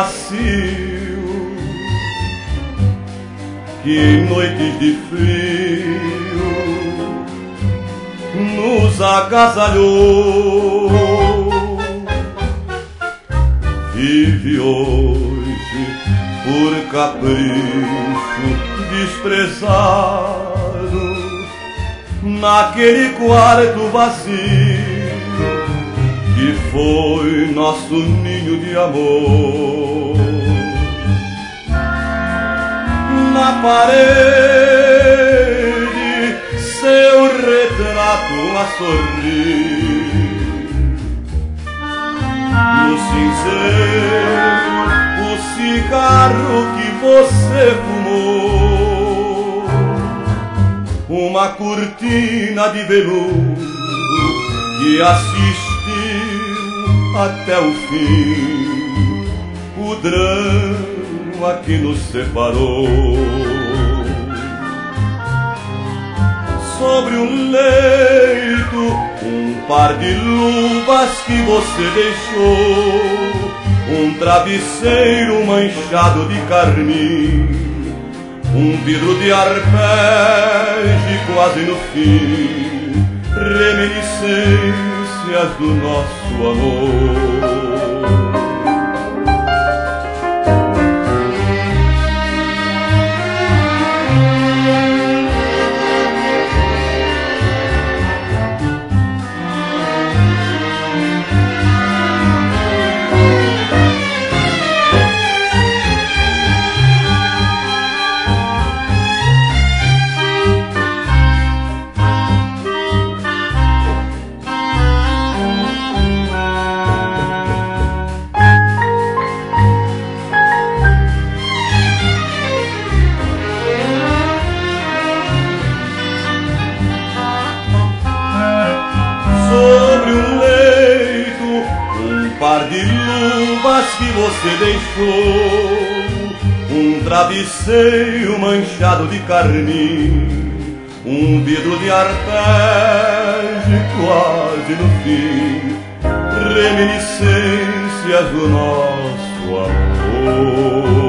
macio que em noites de frio nos agasalhou. Vive hoje por capricho desprezado naquele quarto vazio que foi nosso ninho de amor. Na parede seu retrato a sorrir, no cinzeiro o cigarro que você fumou, uma cortina de veludo que assistiu até o fim o drama que nos separou. Sobre um leito, um par de luvas que você deixou, um travesseiro manchado de carmim, um vidro de arpege quase no fim, reminiscências do nosso amor. Sobre um leito, um par de luvas que você deixou, um travesseiro manchado de carmim, um vidro de arpege quase no fim, reminiscências do nosso amor.